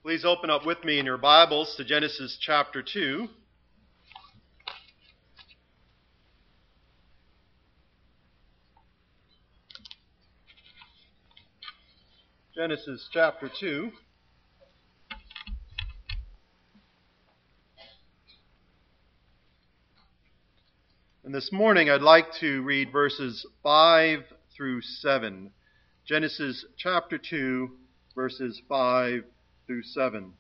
Please open up with me in your Bibles to Genesis chapter 2. Genesis chapter 2. And this morning I'd like to read verses 5 through 7. Genesis chapter 2, verses 5 through 7.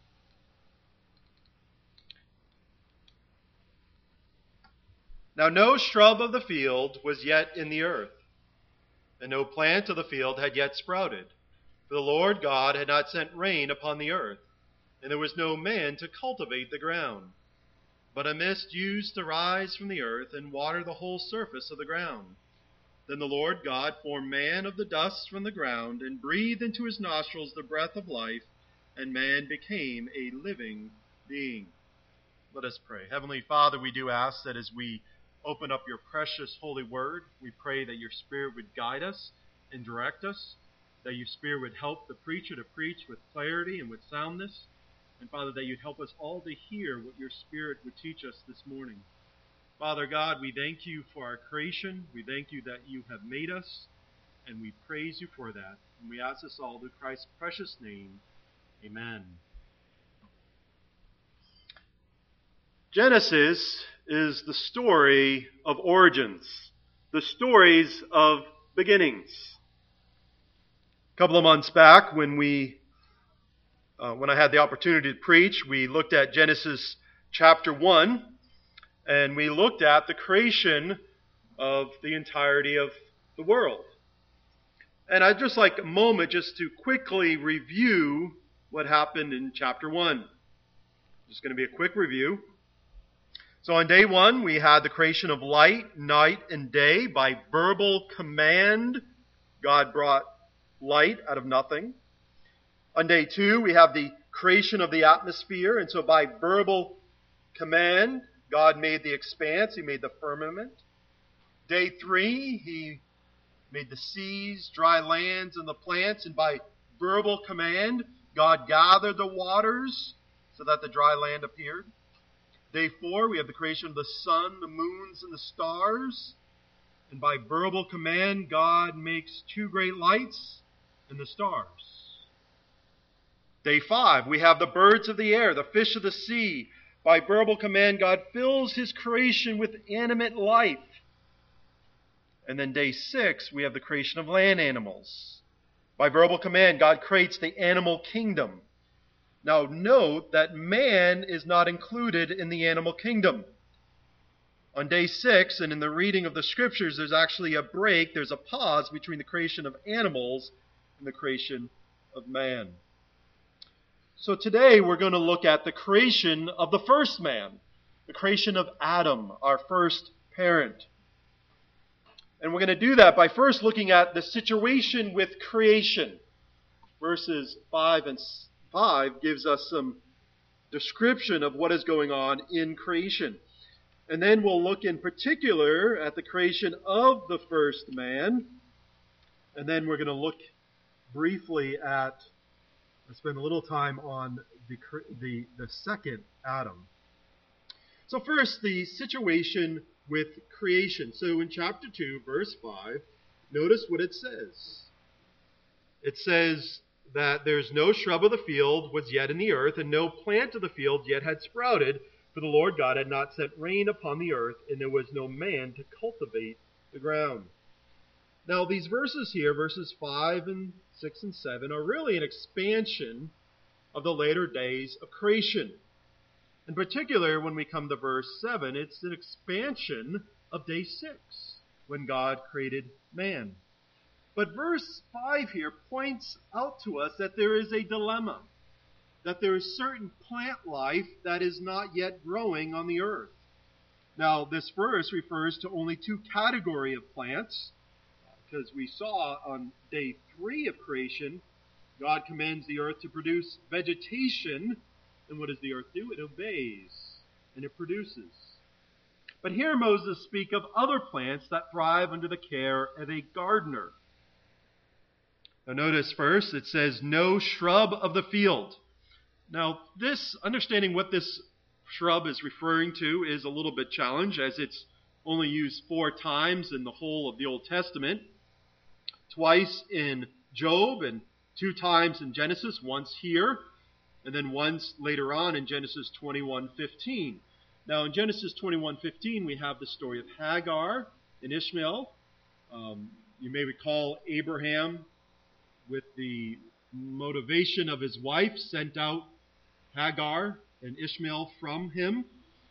Now no shrub of the field was yet in the earth, and no plant of the field had yet sprouted. For the Lord God had not sent rain upon the earth, and there was no man to cultivate the ground. But a mist used to rise from the earth and water the whole surface of the ground. Then the Lord God formed man of the dust from the ground, and breathed into his nostrils the breath of life, and man became a living being. Let us pray. Heavenly Father, we do ask that as we open up your precious holy word, we pray that your Spirit would guide us and direct us, that your Spirit would help the preacher to preach with clarity and with soundness, and Father, that you'd help us all to hear what your Spirit would teach us this morning. Father God, we thank you for our creation. We thank you that you have made us, and we praise you for that. And we ask this all through Christ's precious name. Amen. Genesis is the story of origins, the stories of beginnings. A couple of months back, when I had the opportunity to preach, we looked at Genesis chapter 1, and we looked at the creation of the entirety of the world. And I'd just like a moment just to quickly review what happened in chapter 1. Just going to be a quick review. So on day 1, we had the creation of light, night, and day. By verbal command, God brought light out of nothing. On day 2, we have the creation of the atmosphere. And so by verbal command, God made the expanse. He made the firmament. Day 3, he made the seas, dry lands, and the plants. And by verbal command, God gathered the waters so that the dry land appeared. Day 4, we have the creation of the sun, the moons, and the stars. And by verbal command, God makes 2 great lights and the stars. Day 5, we have the birds of the air, the fish of the sea. By verbal command, God fills his creation with animate life. And then day 6, we have the creation of land animals. By verbal command, God creates the animal kingdom. Now note that man is not included in the animal kingdom. On day 6, and in the reading of the scriptures, there's actually a break, there's a pause between the creation of animals and the creation of man. So today we're going to look at the creation of the first man, the creation of Adam, our first parent. And we're going to do that by first looking at the situation with creation. Verses 5 and 5 gives us some description of what is going on in creation. And then we'll look in particular at the creation of the first man. And then we're going to look briefly at, spend a little time on the second Adam. So first, the situation with creation. So in chapter 2, verse 5, notice what it says. It says that there's no shrub of the field was yet in the earth, and no plant of the field yet had sprouted, for the Lord God had not sent rain upon the earth, and there was no man to cultivate the ground. Now these verses here, verses 5 and 6 and 7, are really an expansion of the later days of creation. In particular, when we come to verse 7, it's an expansion of day 6, when God created man. But verse 5 here points out to us that there is a dilemma, that there is certain plant life that is not yet growing on the earth. Now, this verse refers to only 2 categories of plants, because we saw on day 3 of creation, God commands the earth to produce vegetation, and what does the earth do? It obeys, and it produces. But here Moses speaks of other plants that thrive under the care of a gardener. Now notice first, it says, no shrub of the field. Now, understanding what this shrub is referring to is a little bit challenged, as it's only used 4 times in the whole of the Old Testament. Twice in Job and 2 times in Genesis, once here, and then once later on in Genesis 21:15. Now, in Genesis 21:15, we have the story of Hagar and Ishmael. You may recall Abraham, with the motivation of his wife, sent out Hagar and Ishmael from him.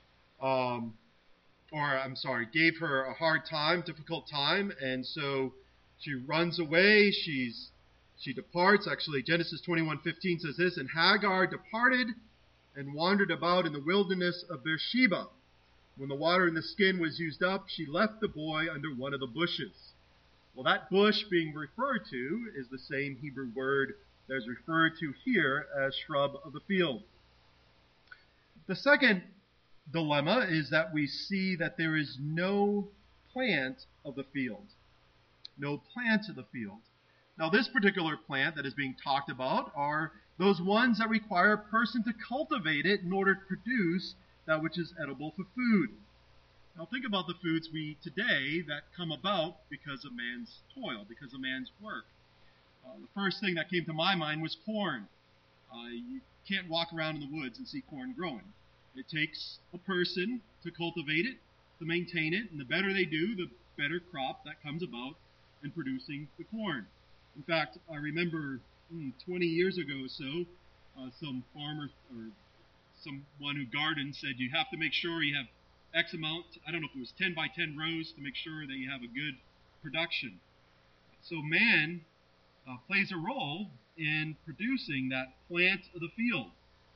Gave her a hard time, difficult time, and so she runs away. She departs. Actually, Genesis 21:15 says this, "And Hagar departed and wandered about in the wilderness of Beersheba. When the water in the skin was used up, she left the boy under one of the bushes." Well, that bush being referred to is the same Hebrew word that is referred to here as shrub of the field. The second dilemma is that we see that there is no plant of the field. No plant of the field. Now, this particular plant that is being talked about are those ones that require a person to cultivate it in order to produce that which is edible for food. Now, think about the foods we eat today that come about because of man's toil, because of man's work. The first thing that came to my mind was corn. You can't walk around in the woods and see corn growing. It takes a person to cultivate it, to maintain it, and the better they do, the better crop that comes about in producing the corn. In fact, I remember 20 years ago or so, some farmer or someone who gardens said you have to make sure you have X amount, I don't know if it was 10 by 10 rows, to make sure that you have a good production. So man plays a role in producing that plant of the field.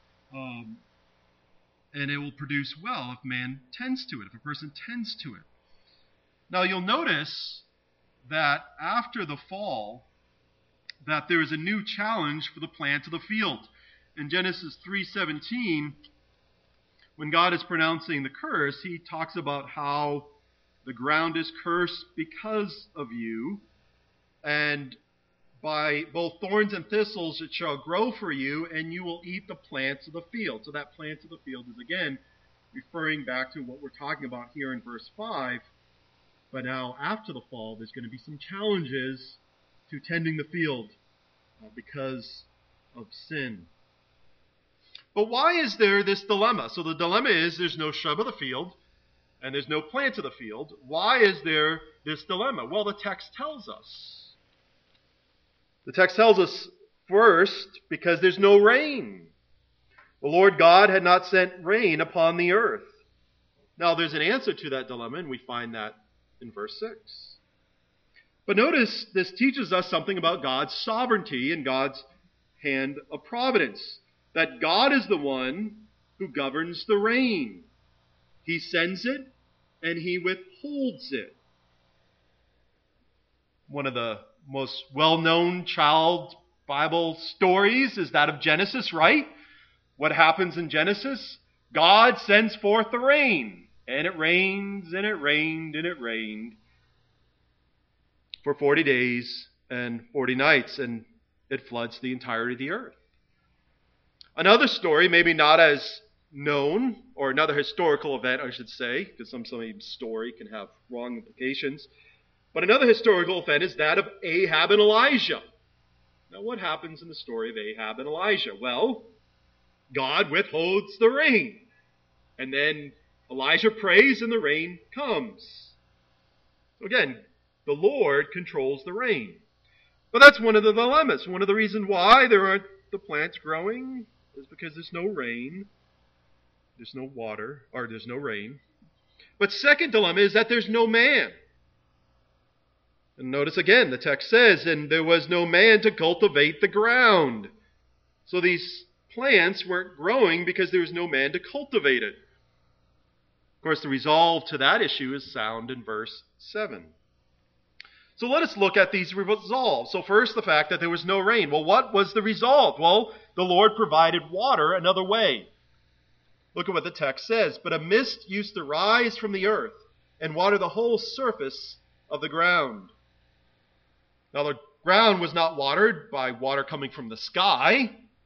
And it will produce well if man tends to it, if a person tends to it. Now you'll notice that after the fall, that there is a new challenge for the plant of the field. In Genesis 3:17, when God is pronouncing the curse, he talks about how the ground is cursed because of you, and by both thorns and thistles it shall grow for you, and you will eat the plants of the field. So that plant of the field is again referring back to what we're talking about here in verse 5. But now after the fall, there's going to be some challenges to tending the field because of sin. But why is there this dilemma? So the dilemma is there's no shrub of the field and there's no plant of the field. Why is there this dilemma? Well, the text tells us. The text tells us first because there's no rain. The Lord God had not sent rain upon the earth. Now there's an answer to that dilemma, and we find that in verse 6. But notice this teaches us something about God's sovereignty and God's hand of providence. That God is the one who governs the rain. He sends it and he withholds it. One of the most well-known child Bible stories is that of Genesis, right? What happens in Genesis? God sends forth the rain. And it rains, and it rained, and it rained for 40 days and 40 nights, and it floods the entirety of the earth. Another story, maybe not as known, or another historical event, I should say, because some story can have wrong implications. But another historical event is that of Ahab and Elijah. Now, what happens in the story of Ahab and Elijah? Well, God withholds the rain. And then Elijah prays and the rain comes. So again, the Lord controls the rain. But that's one of the dilemmas. One of the reasons why there aren't the plants growing is because there's no rain. There's no water, or there's no rain. But second dilemma is that there's no man. And notice again, the text says, and there was no man to cultivate the ground. So these plants weren't growing because there was no man to cultivate it. Of course, the resolve to that issue is found in verse 7. So let us look at these resolves. So first, the fact that there was no rain. Well, what was the resolve? Well, the Lord provided water another way. Look at what the text says. But a mist used to rise from the earth and water the whole surface of the ground. Now, the ground was not watered by water coming from the sky.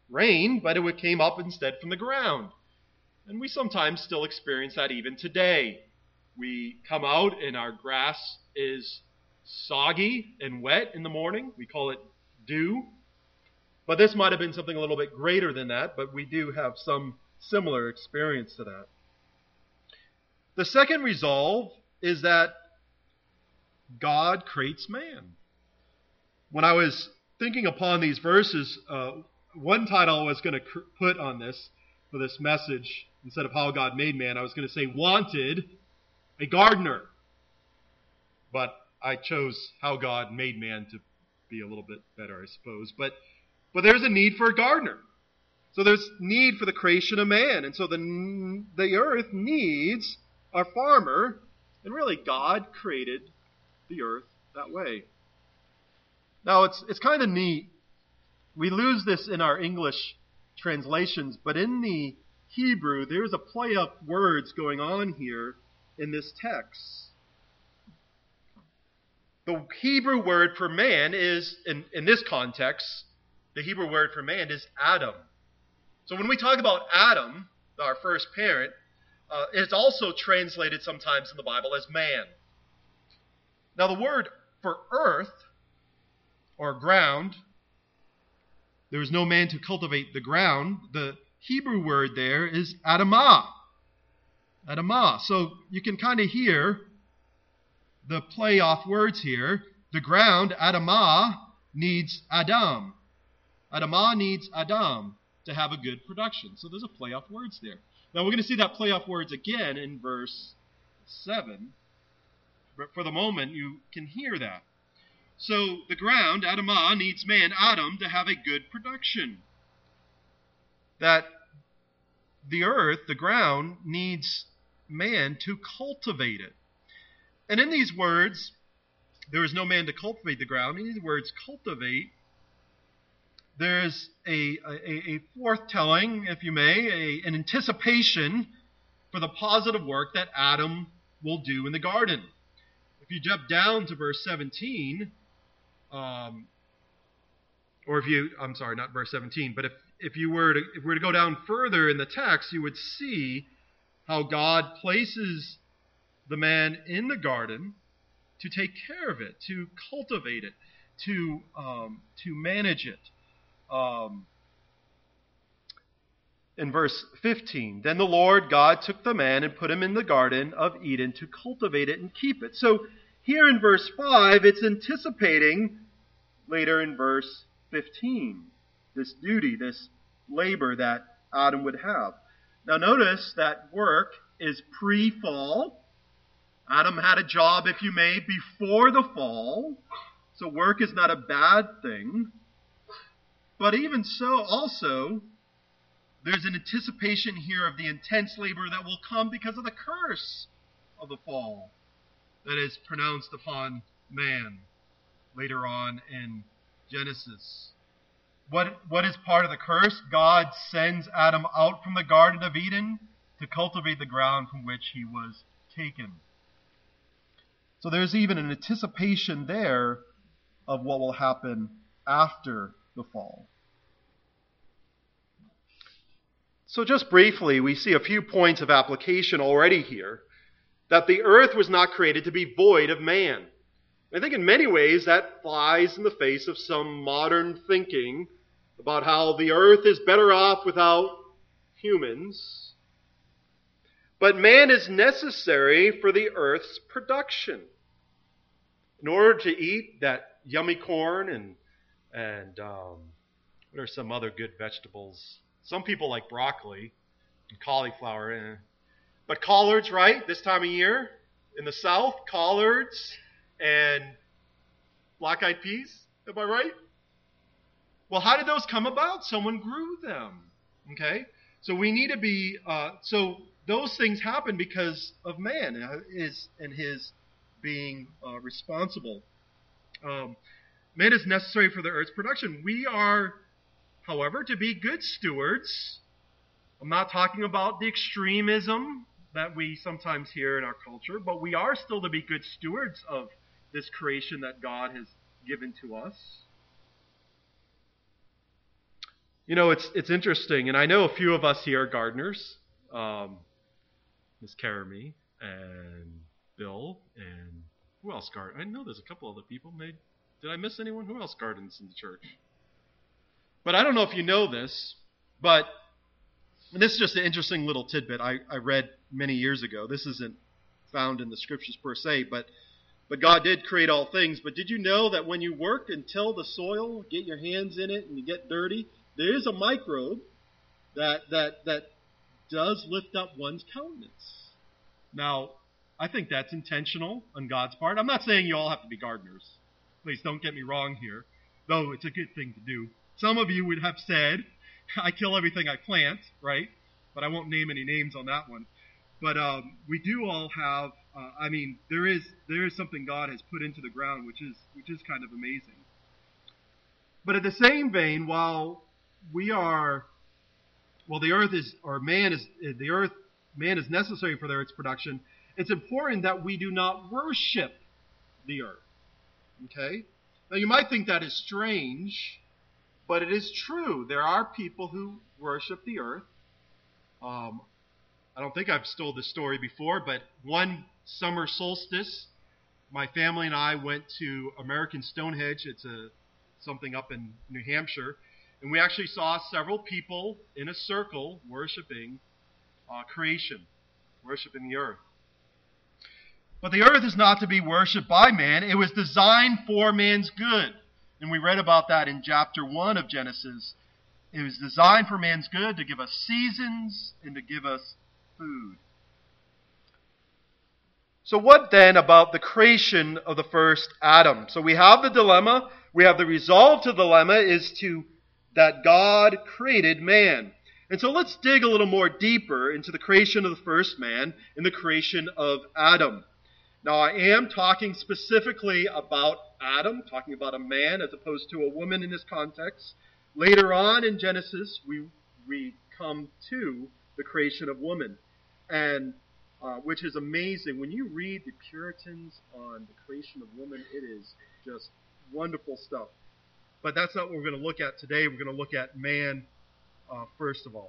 rain, but it came up instead from the ground. And we sometimes still experience that even today. We come out and our grass is soggy and wet in the morning. We call it dew. But this might have been something a little bit greater than that, but we do have some similar experience to that. The second resolve is that God creates man. When I was thinking upon these verses, one title I was going to put on this, for this message, instead of how God made man, I was going to say, wanted a gardener. But I chose how God made man to be a little bit better, I suppose. But there's a need for a gardener. So there's need for the creation of man. And so the earth needs a farmer. And really, God created the earth that way. Now, it's kind of neat. We lose this in our English translations, but in the Hebrew, there's a play of words going on here in this text. The Hebrew word for man is, in this context, the Hebrew word for man is Adam. So when we talk about Adam, our first parent, it's also translated sometimes in the Bible as man. Now the word for earth, or ground, there was no man to cultivate the ground. The Hebrew word there is Adamah. Adamah. So you can kind of hear the play off words here. The ground, Adamah, needs Adam. Adamah needs Adam to have a good production. So there's a play off words there. Now we're going to see that play off words again in verse 7. But for the moment, you can hear that. So the ground, Adamah, needs man, Adam, to have a good production. That the earth, the ground, needs man to cultivate it. And in these words, there is no man to cultivate the ground. In these words, cultivate, there's a foretelling, if you may, an anticipation for the positive work that Adam will do in the garden. If you jump down to verse 17, not verse 17, but if we were to go down further in the text, you would see how God places the man in the garden to take care of it, to cultivate it, to manage it. In verse 15, then the Lord God took the man and put him in the garden of Eden to cultivate it and keep it. So here in verse 5, it's anticipating later in verse 15, this duty, this labor that Adam would have. Now notice that work is pre-fall. Adam had a job, if you may, before the fall. So work is not a bad thing. But even so, also, there's an anticipation here of the intense labor that will come because of the curse of the fall that is pronounced upon man later on in Genesis. What is part of the curse? God sends Adam out from the Garden of Eden to cultivate the ground from which he was taken. So there's even an anticipation there of what will happen after the fall. So just briefly, we see a few points of application already here. That the earth was not created to be void of man. I think in many ways that flies in the face of some modern thinking about how the earth is better off without humans. But man is necessary for the earth's production. In order to eat that yummy corn and what are some other good vegetables? Some people like broccoli and cauliflower. But collards, right? This time of year in the South, collards and black-eyed peas. Am I right? Well, how did those come about? Someone grew them. Okay? So we need to be, so those things happen because of man and his being responsible. Man is necessary for the earth's production. We are, however, to be good stewards. I'm not talking about the extremism that we sometimes hear in our culture, but we are still to be good stewards of this creation that God has given to us. You know, it's interesting, and I know a few of us here are gardeners. Miss Caramy and Bill and who else garden? I know there's a couple other people. Did I miss anyone? Who else gardens in the church? But I don't know if you know this, but and this is just an interesting little tidbit I read many years ago. This isn't found in the scriptures per se, but God did create all things. But did you know that when you work and till the soil, get your hands in it and you get dirty, there is a microbe that does lift up one's countenance. Now, I think that's intentional on God's part. I'm not saying you all have to be gardeners. Please don't get me wrong here, though it's a good thing to do. Some of you would have said, I kill everything I plant, right? But I won't name any names on that one. But we do all have, there is something God has put into the ground, which is kind of amazing. But at the same vein, man is necessary for its production, it's important that we do not worship the earth. Okay? Now you might think that is strange, but it is true. There are people who worship the earth. I don't think I've told this story before, but one summer solstice, my family and I went to American Stonehenge. It's something up in New Hampshire. And we actually saw several people in a circle worshiping creation, worshiping the earth. But the earth is not to be worshipped by man. It was designed for man's good. And we read about that in chapter 1 of Genesis. It was designed for man's good, to give us seasons and to give us food. So what then about the creation of the first Adam? So we have the dilemma. We have the resolve to the dilemma is that God created man. And so let's dig a little more deeper into the creation of the first man and the creation of Adam. Now I am talking specifically about Adam, talking about a man as opposed to a woman in this context. Later on in Genesis, we come to the creation of woman, and which is amazing. When you read the Puritans on the creation of woman, it is just wonderful stuff. But that's not what we're going to look at today. We're going to look at man first of all.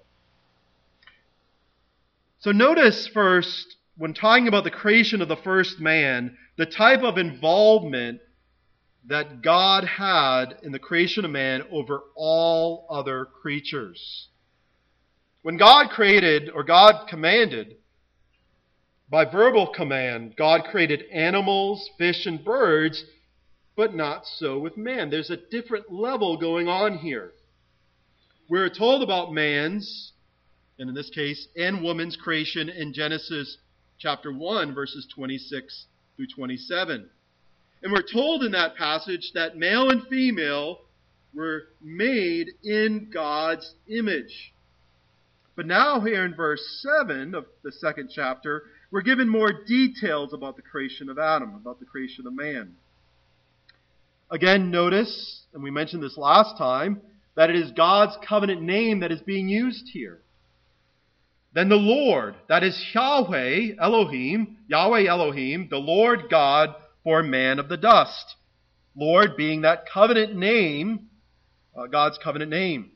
So notice first, when talking about the creation of the first man, the type of involvement that God had in the creation of man over all other creatures. When God created, or God commanded, by verbal command, God created animals, fish, and birds, but not so with man. There's a different level going on here. We're told about man's, and in this case, and woman's creation in Genesis chapter 1, verses 26 through 27. And we're told in that passage that male and female were made in God's image. But now here in verse 7 of the second chapter, we're given more details about the creation of Adam, about the creation of man. Again, notice, and we mentioned this last time, that it is God's covenant name that is being used here. Then the Lord, that is Yahweh Elohim, the Lord God, formed man of the dust. Lord being that covenant name, God's covenant name.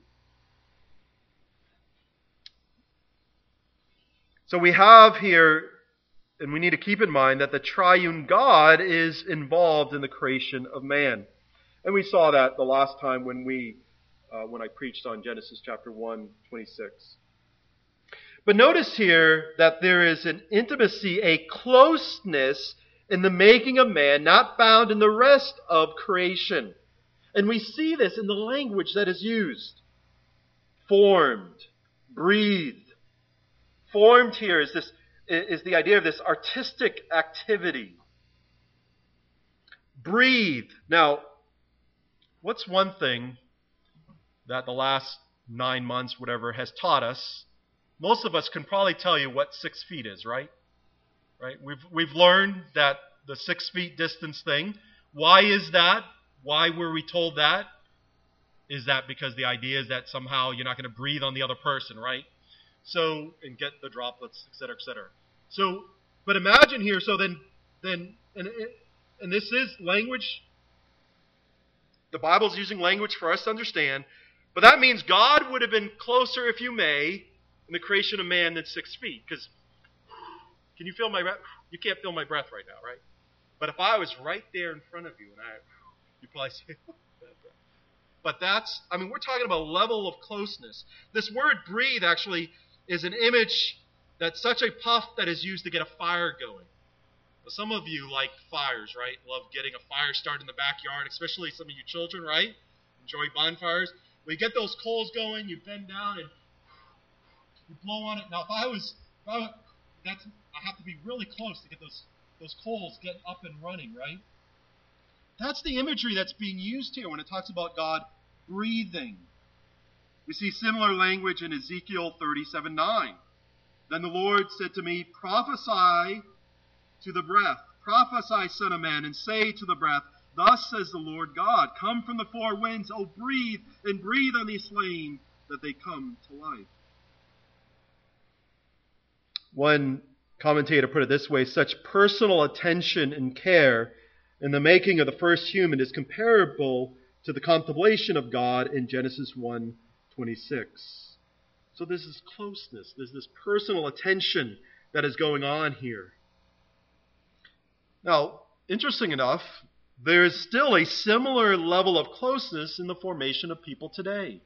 So we have here, and we need to keep in mind that the triune God is involved in the creation of man. And we saw that the last time when I preached on Genesis chapter 1, 26. But notice here that there is an intimacy, a closeness in the making of man not found in the rest of creation. And we see this in the language that is used. Formed, breathed. Formed here is the idea of this artistic activity. Breathe. Now, what's one thing that the last 9 months, whatever, has taught us? Most of us can probably tell you what 6 feet is, right? Right? We've learned that the 6 feet distance thing. Why is that? Why were we told that? Is that because the idea is that somehow you're not going to breathe on the other person, right? So, and get the droplets, etc., etc. So, but imagine here, so then, and this is language. The Bible's using language for us to understand. But that means God would have been closer, if you may, in the creation of man than 6 feet. Because, can you feel my breath? You can't feel my breath right now, right? But if I was right there in front of you, you'd probably say, but we're talking about a level of closeness. This word breathe actually is an image that's such a puff that is used to get a fire going. Now, some of you like fires, right? Love getting a fire started in the backyard, especially some of you children, right? Enjoy bonfires. When you get those coals going, you bend down and you blow on it. Now, I have to be really close to get those coals get up and running, right? That's the imagery that's being used here when it talks about God breathing. We see similar language in Ezekiel 37:9. Then the Lord said to me, prophesy to the breath, prophesy, son of man, and say to the breath, thus says the Lord God, come from the four winds, oh breathe, and breathe on these slain, that they come to life. One commentator put it this way, such personal attention and care in the making of the first human is comparable to the contemplation of God in Genesis 1:26. So there's this closeness, there's this personal attention that is going on here. Now, interesting enough, there is still a similar level of closeness in the formation of people today.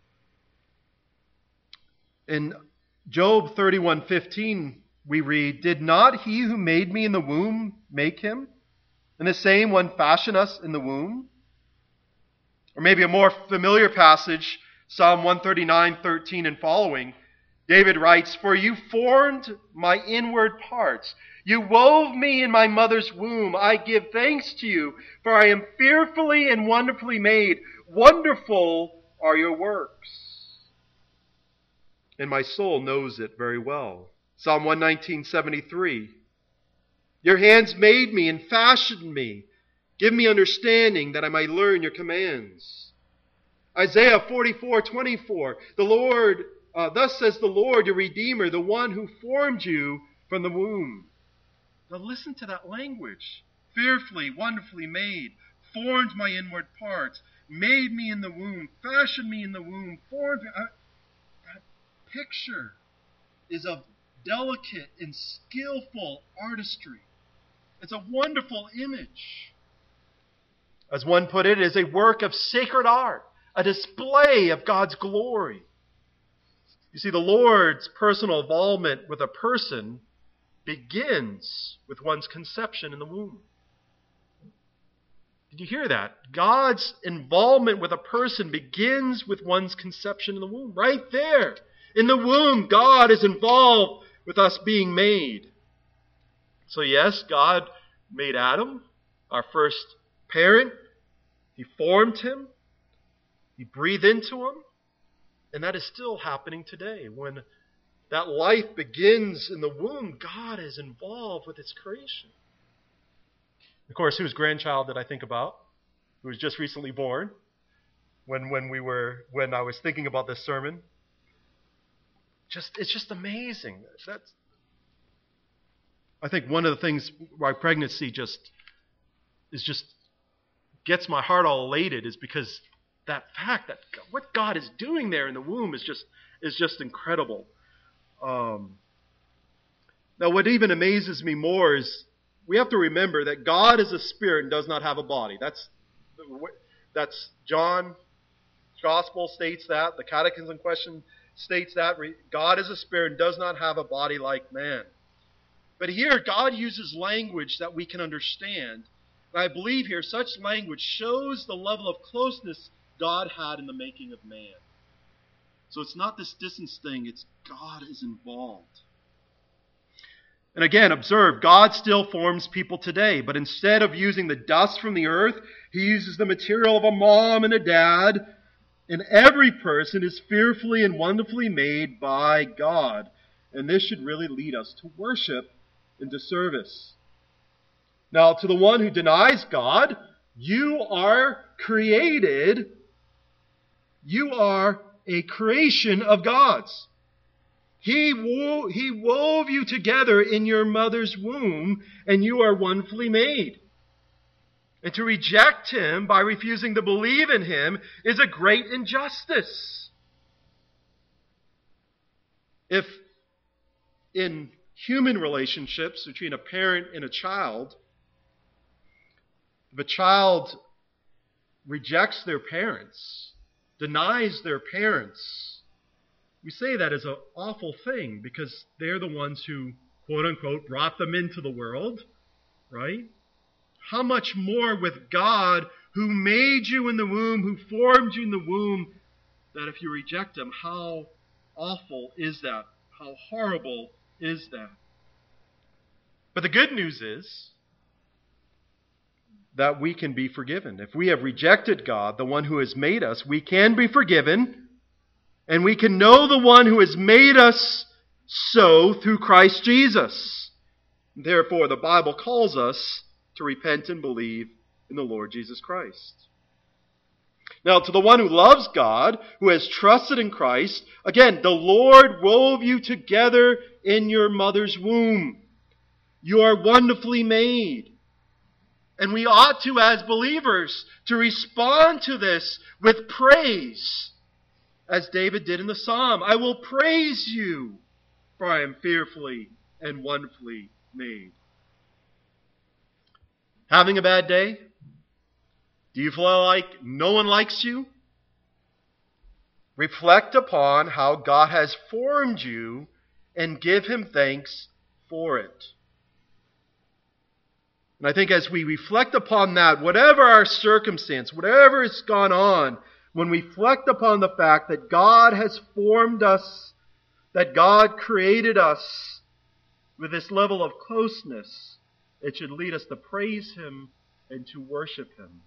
In Job 31:15, we read, did not he who made me in the womb make him? And the same one fashioned us in the womb? Or maybe a more familiar passage, Psalm 139:13 and following. David writes, for you formed my inward parts. You wove me in my mother's womb. I give thanks to you, for I am fearfully and wonderfully made. Wonderful are your works. And my soul knows it very well. Psalm 119:73. Your hands made me and fashioned me. Give me understanding that I might learn your commands. Isaiah 44:24. The Lord, thus says the Lord, your Redeemer, the one who formed you from the womb. Now listen to that language. Fearfully, wonderfully made, formed my inward parts, made me in the womb, fashioned me in the womb, formed me. That picture is of delicate and skillful artistry. It's a wonderful image. As one put it, it is a work of sacred art, a display of God's glory. You see, the Lord's personal involvement with a person begins with one's conception in the womb. Did you hear that? God's involvement with a person begins with one's conception in the womb. Right there. In the womb, God is involved with us being made. So yes, God made Adam, our first parent. He formed him. He breathed into him. And that is still happening today. When that life begins in the womb, God is involved with its creation. Of course, whose grandchild did I think about? Who was just recently born when I was thinking about this sermon. It's just amazing. I think one of the things why pregnancy just gets my heart all elated is because that fact that what God is doing there in the womb is just incredible. Now, what even amazes me more is we have to remember that God is a spirit and does not have a body. That's John's Gospel states that. The Catechism in question states that. God is a spirit and does not have a body like man. But here, God uses language that we can understand. And I believe here, such language shows the level of closeness God had in the making of man. So it's not this distance thing, it's God is involved. And again, observe, God still forms people today, but instead of using the dust from the earth, He uses the material of a mom and a dad. And every person is fearfully and wonderfully made by God. And this should really lead us to worship and to service. Now, to the one who denies God, you are created. You are a creation of God's. He wove you together in your mother's womb, and you are wonderfully made. And to reject him by refusing to believe in him is a great injustice. If in human relationships between a parent and a child, if a child rejects their parents, denies their parents, we say that is an awful thing because they're the ones who, quote unquote, brought them into the world, right? How much more with God who made you in the womb, who formed you in the womb, that if you reject him, how awful is that? How horrible is that? But the good news is that we can be forgiven. If we have rejected God, the one who has made us, we can be forgiven, and we can know the one who has made us so through Christ Jesus. Therefore, the Bible calls us to repent and believe in the Lord Jesus Christ. Now, to the one who loves God, who has trusted in Christ, again, the Lord wove you together in your mother's womb. You are wonderfully made. And we ought to, as believers, to respond to this with praise, as David did in the Psalm. I will praise you, for I am fearfully and wonderfully made. Having a bad day? Do you feel like no one likes you? Reflect upon how God has formed you and give him thanks for it. And I think as we reflect upon that, whatever our circumstance, whatever has gone on, when we reflect upon the fact that God has formed us, that God created us with this level of closeness, it should lead us to praise him and to worship him.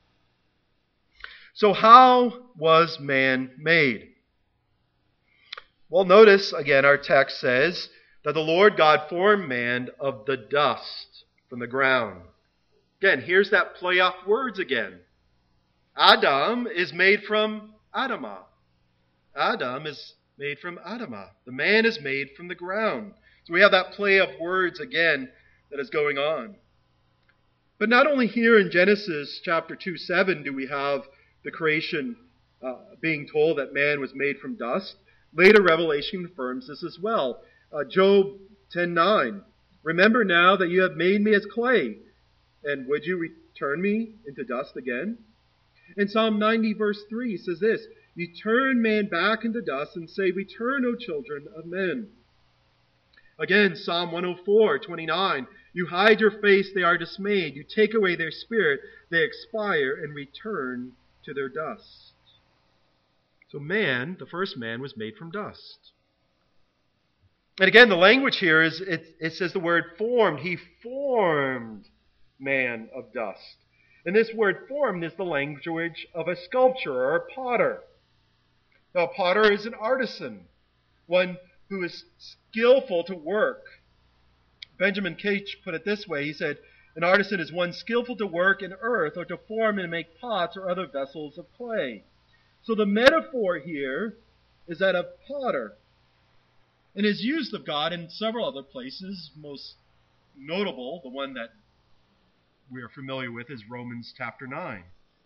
So how was man made? Well, notice again our text says that the Lord God formed man of the dust from the ground. Again, here's that play off words again. Adam is made from Adamah. Adam is made from Adamah. The man is made from the ground. So we have that play of words again that is going on. But not only here in Genesis chapter 2:7 do we have the creation being told that man was made from dust. Later Revelation confirms this as well. Job 10:9. Remember now that you have made me as clay, and would you return me into dust again? And Psalm 90 verse 3 says this, you turn man back into dust and say, return, O children of men. Again, Psalm 104:29, you hide your face, they are dismayed. You take away their spirit, they expire and return to their dust. So man, the first man, was made from dust. And again, the language here is, it says the word formed. He formed man of dust. And this word formed is the language of a sculptor or a potter. Now, a potter is an artisan, one who is skillful to work. Benjamin Cage put it this way. He said, an artisan is one skillful to work in earth or to form and make pots or other vessels of clay. So the metaphor here is that of potter. And is used of God in several other places. Most notable, the one that we are familiar with, is Romans chapter 9.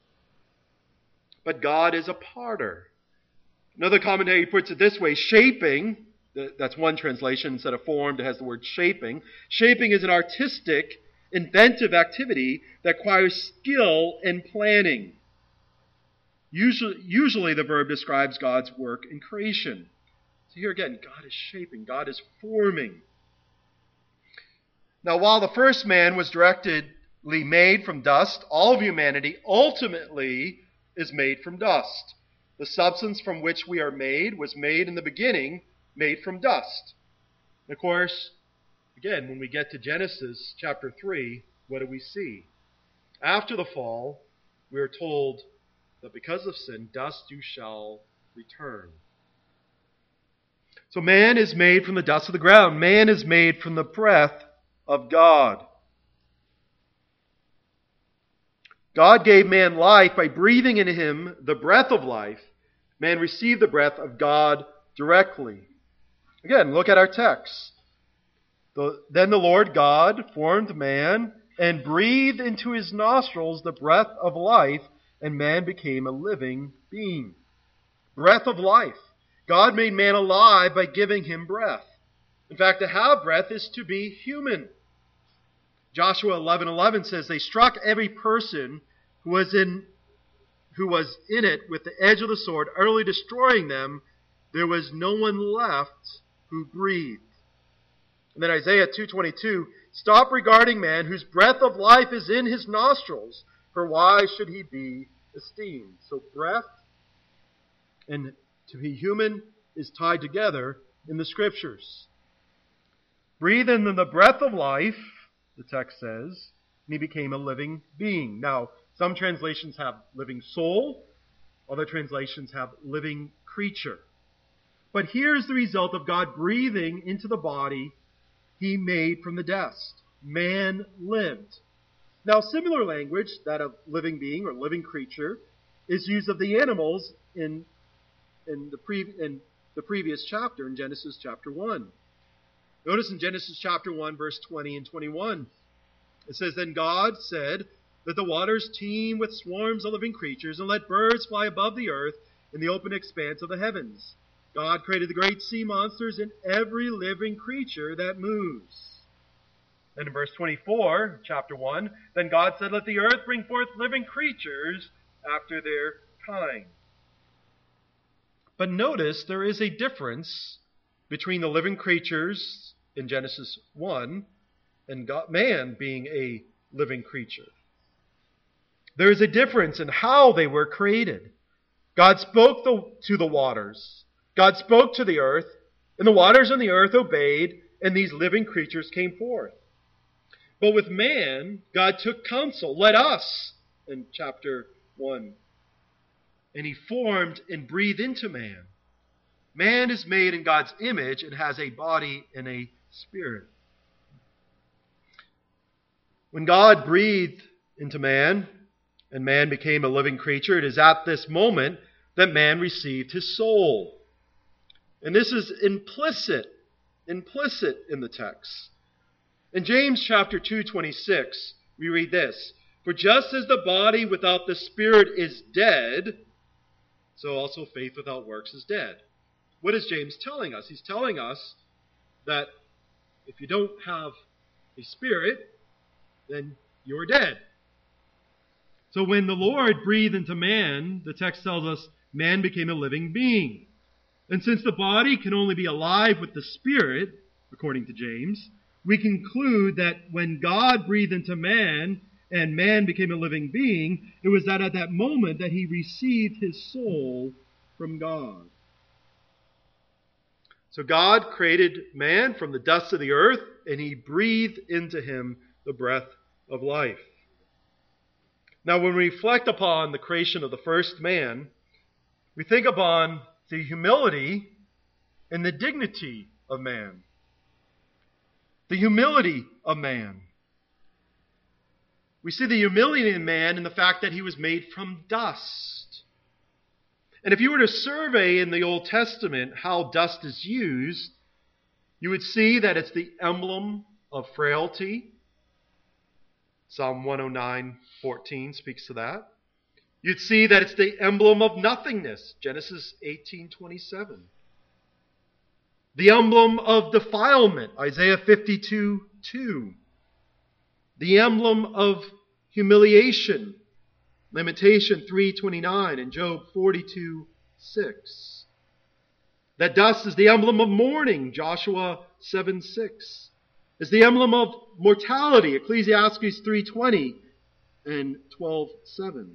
But God is a potter. Another commentary puts it this way, shaping, that's one translation, instead of formed, it has the word shaping. Shaping is an artistic, inventive activity that requires skill and planning. Usually the verb describes God's work in creation. So here again, God is shaping, God is forming. Now, while the first man was directly made from dust, all of humanity ultimately is made from dust. The substance from which we are made was made in the beginning, made from dust. And of course, again, when we get to Genesis chapter 3, what do we see? After the fall, we are told that because of sin, dust you shall return. So man is made from the dust of the ground. Man is made from the breath of God. God gave man life by breathing into him the breath of life. Man received the breath of God directly. Again, look at our text. Then the Lord God formed man and breathed into his nostrils the breath of life, and man became a living being. Breath of life. God made man alive by giving him breath. In fact, to have breath is to be human. Joshua 11:11 says, they struck every person who was in it with the edge of the sword, utterly destroying them. There was no one left who breathed. And then Isaiah 2:22, stop regarding man whose breath of life is in his nostrils, for why should he be esteemed? So breath and to be human is tied together in the Scriptures. Breathe in the breath of life, the text says, and he became a living being. Now, some translations have living soul, other translations have living creature. But here's the result of God breathing into the body he made from the dust. Man lived. Now, similar language, that of living being or living creature, is used of the animals in the previous chapter, in Genesis chapter 1. Notice in Genesis chapter 1, verse 20 and 21, it says, then God said, let the waters teem with swarms of living creatures, and let birds fly above the earth in the open expanse of the heavens. God created the great sea monsters and every living creature that moves. Then in verse 24, chapter 1, then God said, let the earth bring forth living creatures after their kind. But notice there is a difference between the living creatures in Genesis 1 and man being a living creature. There is a difference in how they were created. God spoke to the waters. God spoke to the earth, and the waters and the earth obeyed, and these living creatures came forth. But with man, God took counsel, let us, in chapter 1. And he formed and breathed into man. Man is made in God's image and has a body and a spirit. When God breathed into man, and man became a living creature, it is at this moment that man received his soul. And this is implicit in the text. In James chapter 2:26, we read this, for just as the body without the spirit is dead, so also faith without works is dead. What is James telling us? He's telling us that if you don't have a spirit, then you're dead. So when the Lord breathed into man, the text tells us man became a living being. And since the body can only be alive with the spirit, according to James, we conclude that when God breathed into man and man became a living being, it was that at that moment that he received his soul from God. So God created man from the dust of the earth, and he breathed into him the breath of life. Now, when we reflect upon the creation of the first man, we think upon the humility and the dignity of man. The humility of man. We see the humility in man in the fact that he was made from dust. And if you were to survey in the Old Testament how dust is used, you would see that it's the emblem of frailty. Psalm 109:14 speaks to that. You'd see that it's the emblem of nothingness. Genesis 18:27. The emblem of defilement. Isaiah 52:2. The emblem of humiliation. Lamentation 3:29 and Job 42:6. That dust is the emblem of mourning. Joshua 7:6. Is the emblem of mortality. Ecclesiastes 3:20 and 12:7.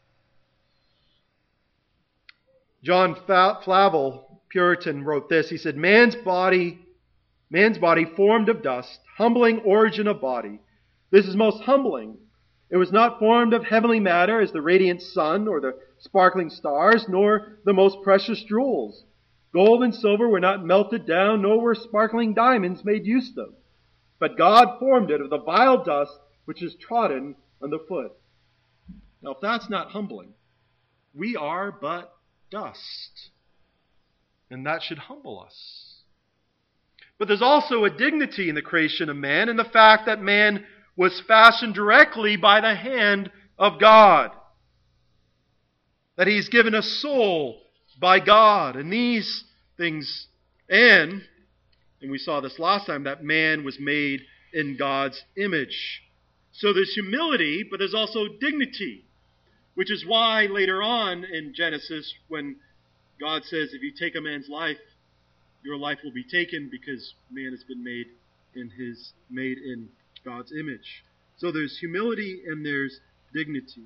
John Flavel, Puritan, wrote this. He said, man's body formed of dust, humbling origin of body. This is most humbling. It was not formed of heavenly matter as the radiant sun or the sparkling stars, nor the most precious jewels. Gold and silver were not melted down, nor were sparkling diamonds made use of. But God formed it of the vile dust which is trodden underfoot. Now, if that's not humbling, we are but dust. And that should humble us. But there's also a dignity in the creation of man, and the fact that man was fashioned directly by the hand of God. That He's given a soul by God. And these things, and we saw this last time, that man was made in God's image. So there's humility, but there's also dignity. Which is why later on in Genesis, when God says, if you take a man's life, your life will be taken, because man has been made in God's image. So there's humility and there's dignity.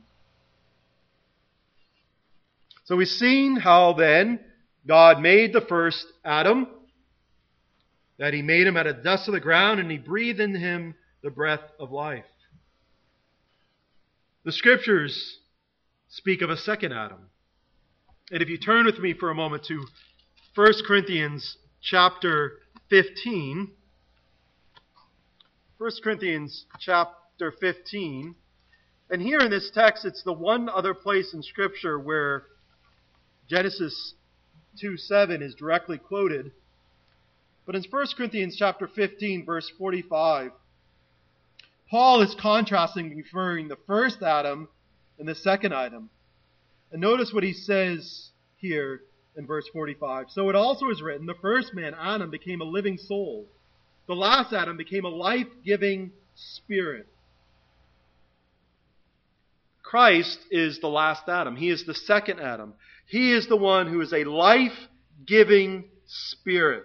So we've seen how then God made the first Adam, that He made him out of the dust of the ground, and He breathed in him the breath of life. The Scriptures speak of a second Adam. And if you turn with me for a moment to 1 Corinthians chapter 15. 1 Corinthians chapter 15. And here in this text, it's the one other place in Scripture where Genesis 2:7 is directly quoted. But in 1 Corinthians chapter 15, verse 45, Paul is contrasting between the first Adam and the second Adam. And notice what he says here in verse 45. So it also is written, the first man, Adam, became a living soul. The last Adam became a life-giving spirit. Christ is the last Adam. He is the second Adam. He is the one who is a life-giving spirit.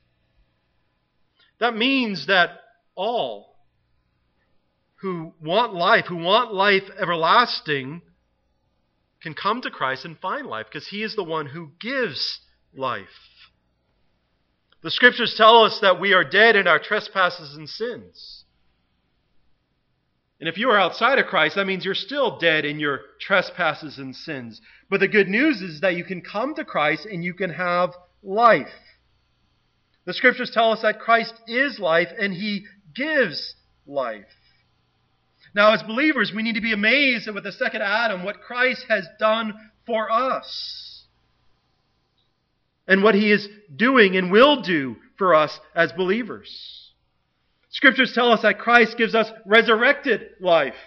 That means that all who want life everlasting, can come to Christ and find life, because He is the one who gives life. The Scriptures tell us that we are dead in our trespasses and sins. And if you are outside of Christ, that means you're still dead in your trespasses and sins. But the good news is that you can come to Christ and you can have life. The Scriptures tell us that Christ is life and He gives life. Now, as believers, we need to be amazed at with the second Adam, what Christ has done for us. And what He is doing and will do for us as believers. Scriptures tell us that Christ gives us resurrected life.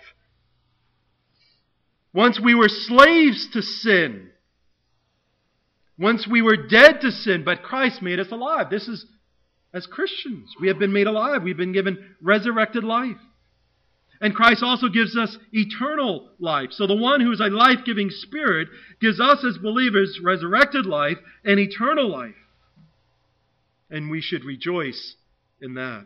Once we were slaves to sin. Once we were dead to sin, but Christ made us alive. This is, as Christians, we have been made alive. We've been given resurrected life. And Christ also gives us eternal life. So the one who is a life-giving spirit gives us as believers resurrected life and eternal life. And we should rejoice in that.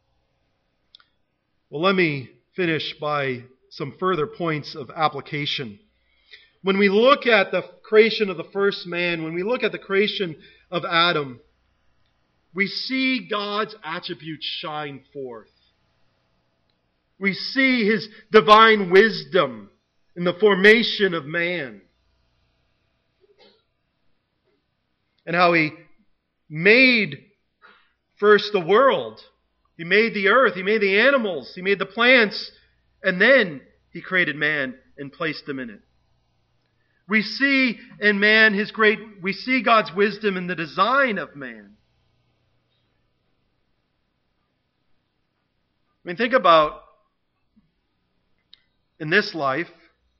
Well, let me finish by some further points of application. When we look at the creation of the first man, when we look at the creation of Adam, we see God's attributes shine forth. We see His divine wisdom in the formation of man. And how He made first the world. He made the earth. He made the animals. He made the plants. And then He created man and placed them in it. We see in man we see God's wisdom in the design of man. I mean, think about in this life,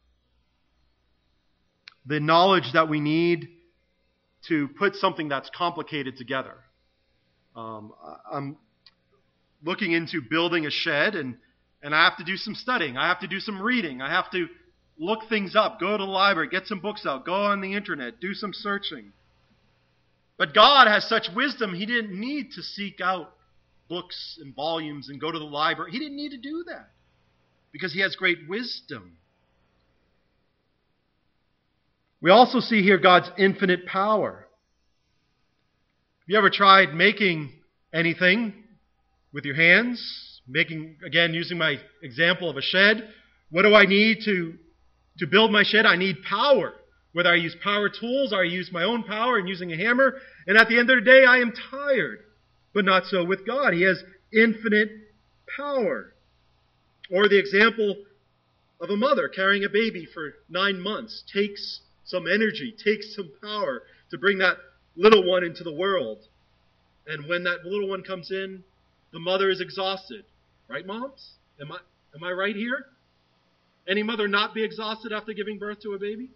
the knowledge that we need to put something that's complicated together. I'm looking into building a shed, and I have to do some studying. I have to do some reading. I have to look things up, go to the library, get some books out, go on the internet, do some searching. But God has such wisdom, He didn't need to seek out books and volumes and go to the library. He didn't need to do that. Because He has great wisdom. We also see here God's infinite power. Have you ever tried making anything with your hands? Using my example of a shed. What do I need to build my shed? I need power. Whether I use power tools or I use my own power and using a hammer. And at the end of the day, I am tired. But not so with God. He has infinite power. Or the example of a mother carrying a baby for 9 months takes some energy, takes some power to bring that little one into the world. And when that little one comes in, the mother is exhausted. Right, moms? Am I right here? Any mother not be exhausted after giving birth to a baby?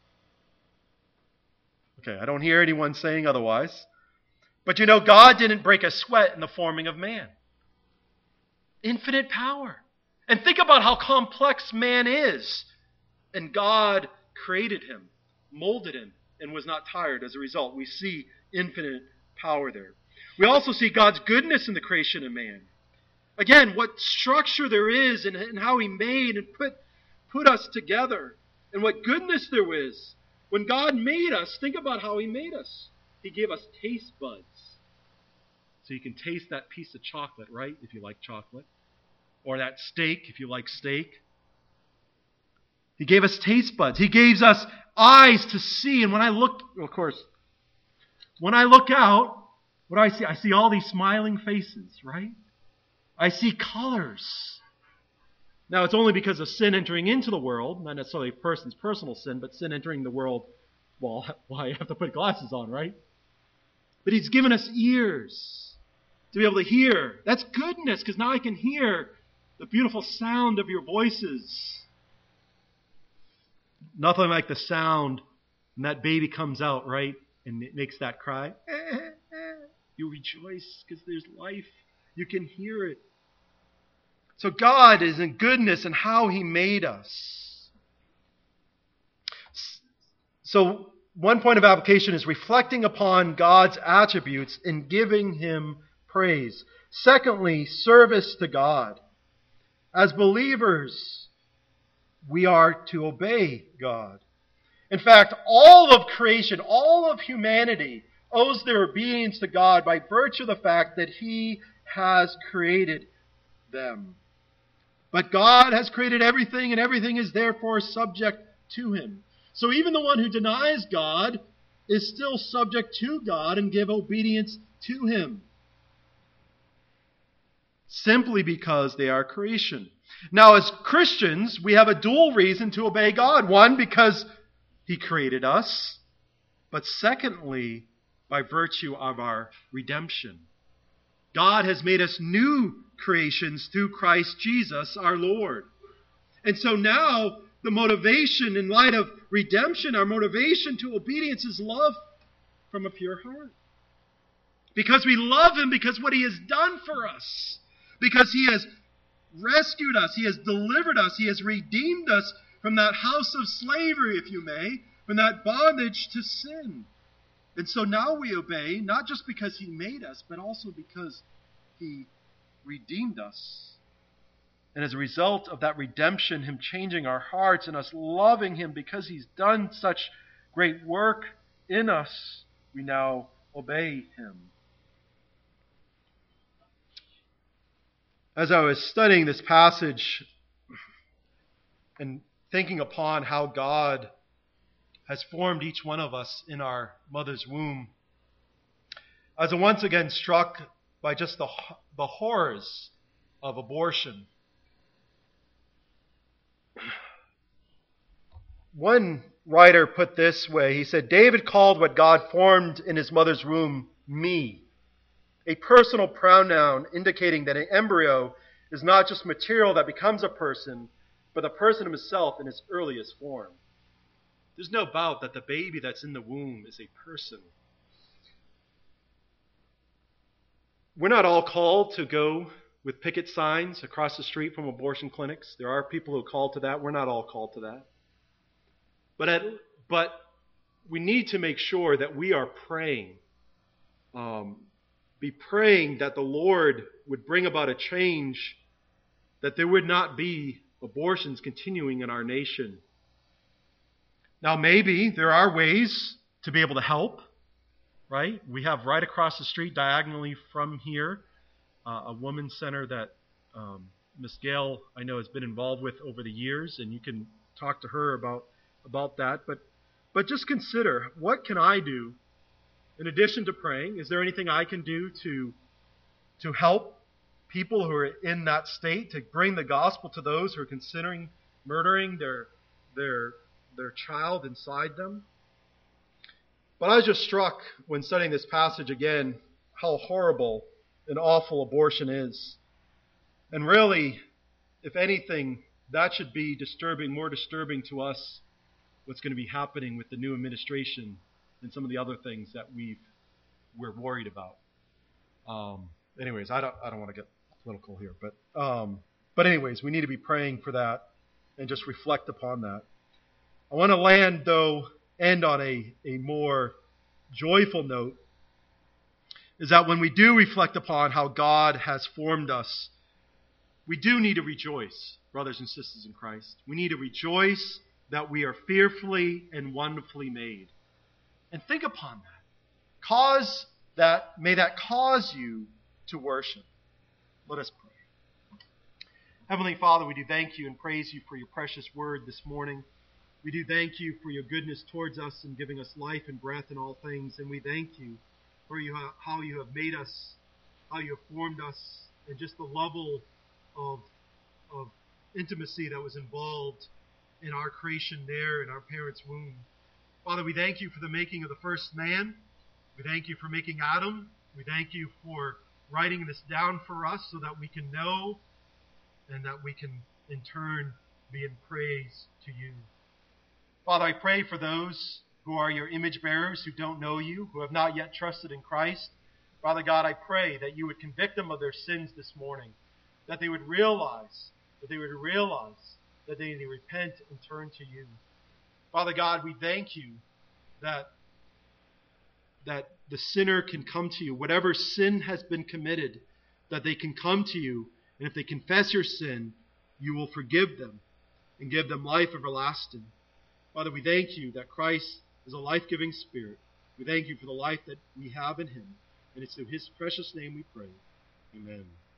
Okay, I don't hear anyone saying otherwise. But you know, God didn't break a sweat in the forming of man. Infinite power. And think about how complex man is. And God created him, molded him, and was not tired as a result. We see infinite power there. We also see God's goodness in the creation of man. Again, what structure there is and how he made and put us together. And what goodness there is. When God made us, think about how he made us. He gave us taste buds. So you can taste that piece of chocolate, right, if you like chocolate. Or that steak, if you like steak. He gave us taste buds. He gave us eyes to see. And when I look, of course, when I look out, what do I see? I see all these smiling faces, right? I see colors. Now, it's only because of sin entering into the world, not necessarily a person's personal sin, but sin entering the world, well, I have to put glasses on, right? But he's given us ears to be able to hear. That's goodness, because now I can hear the beautiful sound of your voices. Nothing like the sound when that baby comes out, right? And it makes that cry. You rejoice because there's life. You can hear it. So God is in goodness and how he made us. So one point of application is reflecting upon God's attributes and giving him praise. Secondly, service to God. As believers, we are to obey God. In fact, all of creation, all of humanity owes their obedience to God by virtue of the fact that he has created them. But God has created everything, and everything is therefore subject to him. So even the one who denies God is still subject to God and give obedience to him. Simply because they are creation. Now, as Christians, we have a dual reason to obey God. One, because he created us. But secondly, by virtue of our redemption. God has made us new creations through Christ Jesus our Lord. And so now, the motivation in light of redemption, our motivation to obedience is love from a pure heart. Because we love him because what he has done for us. Because he has rescued us. He has delivered us. He has redeemed us from that house of slavery, if you may, from that bondage to sin. And so now we obey, not just because he made us, but also because he redeemed us. And as a result of that redemption, him changing our hearts and us loving him because he's done such great work in us, we now obey him. As I was studying this passage and thinking upon how God has formed each one of us in our mother's womb, I was once again struck by just the horrors of abortion. One writer put this way. He said, David called what God formed in his mother's womb me, a personal pronoun indicating that an embryo is not just material that becomes a person, but the person himself in its earliest form. There's no doubt that the baby that's in the womb is a person. We're not all called to go with picket signs across the street from abortion clinics. There are people who are called to that. We're not all called to that. But we need to make sure that we are praying. Be praying that the Lord would bring about a change, that there would not be abortions continuing in our nation. Now, maybe there are ways to be able to help, right? We have right across the street, diagonally from here, a women's center that Miss Gail, I know, has been involved with over the years, and you can talk to her about that. But just consider, what can I do in addition to praying? Is there anything I can do to help people who are in that state, to bring the gospel to those who are considering murdering their child inside them? But I was just struck when studying this passage again how horrible and awful abortion is. And really, if anything, that should be more disturbing to us, what's going to be happening with the new administration than some of the other things that we're worried about. Anyways, I don't want to get political here, but anyways, we need to be praying for that and just reflect upon that. I want to end on a more joyful note, is that when we do reflect upon how God has formed us, we do need to rejoice, brothers and sisters in Christ. We need to rejoice that we are fearfully and wonderfully made. And think upon that. May that cause you to worship. Let us pray. Heavenly Father, we do thank you and praise you for your precious word this morning. We do thank you for your goodness towards us and giving us life and breath in all things. And we thank you for how you have made us, how you have formed us, and just the level of intimacy that was involved in our creation there in our parents' womb. Father, we thank you for the making of the first man. We thank you for making Adam. We thank you for writing this down for us so that we can know and that we can in turn be in praise to you. Father, I pray for those who are your image bearers, who don't know you, who have not yet trusted in Christ. Father God, I pray that you would convict them of their sins this morning, that they would realize that they need to repent and turn to you. Father God, we thank you that the sinner can come to you. Whatever sin has been committed, that they can come to you, and if they confess your sin, you will forgive them and give them life everlasting. Father, we thank you that Christ is a life-giving Spirit. We thank you for the life that we have in him. And it's in his precious name we pray. Amen.